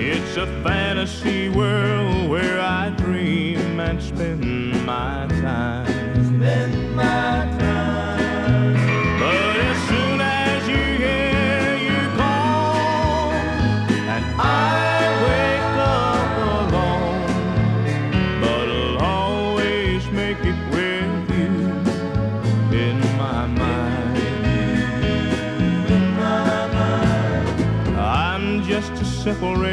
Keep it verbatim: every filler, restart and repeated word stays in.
It's a fantasy world where I dream and spend my time. Spend my time. But as soon as you hear you call and I wake up alone, but I'll always make it with you in my mind. In my mind. I'm just a simple